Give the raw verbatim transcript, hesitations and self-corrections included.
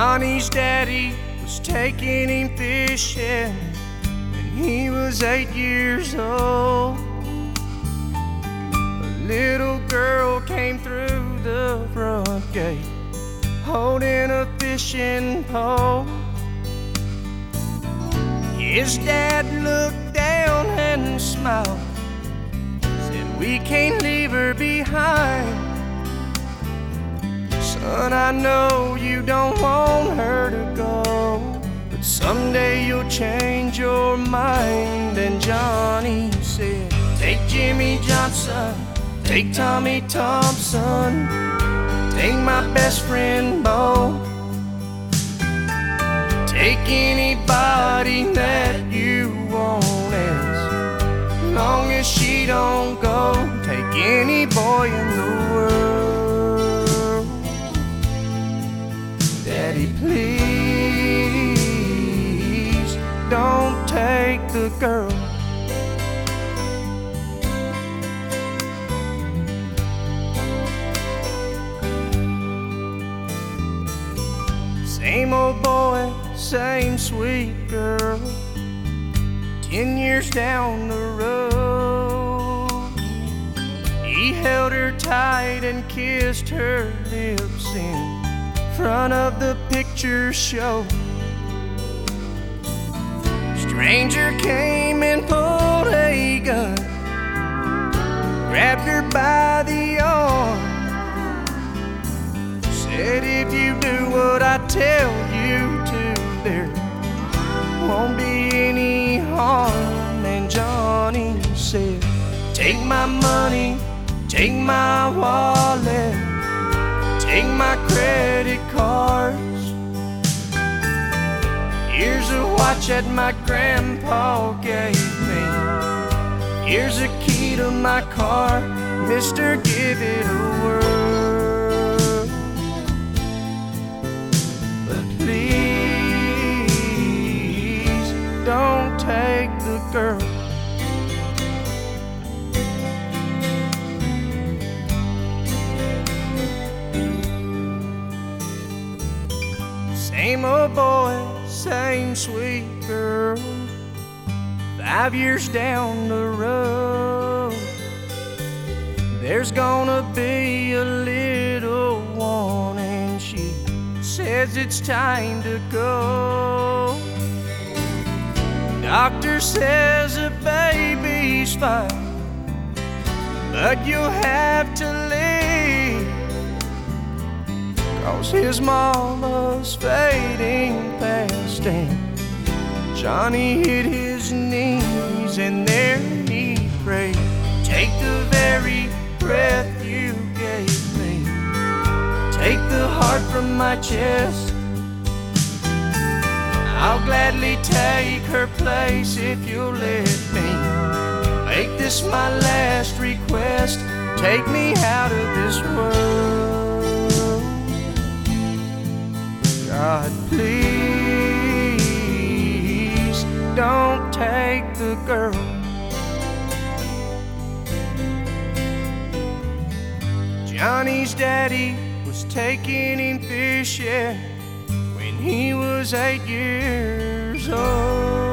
Johnny's daddy was taking him fishing when he was eight years old. A little girl came through the front gate holding a fishing pole. His dad looked down and smiled, said, "We can't leave her behind. Son, I know you don't want her to go, but someday you'll change your mind." And Johnny said, "Take Jimmy Johnson, take Tommy Thompson, take my best friend Bo, take anybody that you want, as long as she don't go. Take any boy in the world. Daddy, please don't take the girl." Same old boy, same sweet girl, ten years down the road. He held her tight and kissed her lips in front of the picture show. Stranger came and pulled a gun, grabbed her by the arm, said, "If you do what I tell you to, there won't be any harm." And Johnny said, "Take my money, take my wallet, take my credit cards. Here's a watch that my grandpa gave me. Here's a key to my car. Mister, give it a whirl. But please don't take the girl." Same old boy, same sweet girl, five years down the road. There's gonna be a little one, and she says it's time to go. Doctor says the baby's fine, but you'll have to leave, 'cause his mama's fading fast. And Johnny hit his knees and there he prayed, "Take the very breath you gave me, take the heart from my chest. I'll gladly take her place if you'll let me. Make this my last request, take me out of this world. God, please don't take the girl." Johnny's daddy was taking him fishing when he was eight years old.